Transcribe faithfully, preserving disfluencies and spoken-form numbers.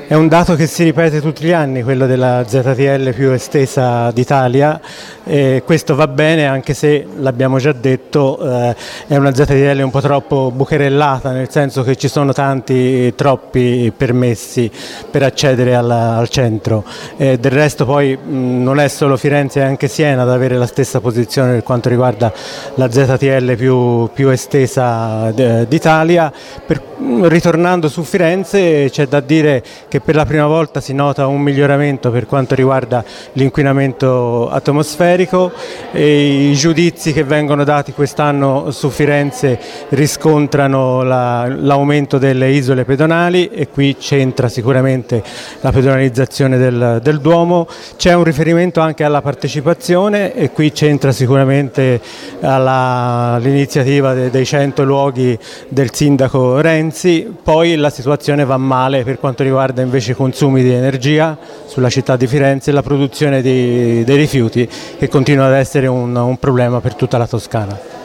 È un dato che si ripete tutti gli anni, quello della Z T L più estesa d'Italia, e questo va bene anche se, l'abbiamo già detto, eh, è una Z T L un po' troppo bucherellata, nel senso che ci sono tanti, troppi permessi per accedere alla, al centro. E del resto poi mh, non è solo Firenze, è anche Siena ad avere la stessa posizione per quanto riguarda la Z T L più, più estesa d'Italia. Per, ritornando su Firenze, c'è da dire che che per la prima volta si nota un miglioramento per quanto riguarda l'inquinamento atmosferico e i giudizi che vengono dati quest'anno su Firenze riscontrano la, l'aumento delle isole pedonali, e qui c'entra sicuramente la pedonalizzazione del, del Duomo. C'è un riferimento anche alla partecipazione, e qui c'entra sicuramente alla, l'iniziativa de, dei cento luoghi del sindaco Renzi. Poi la situazione va male per quanto riguarda invece i consumi di energia sulla città di Firenze e la produzione di, dei rifiuti, che continua ad essere un, un problema per tutta la Toscana.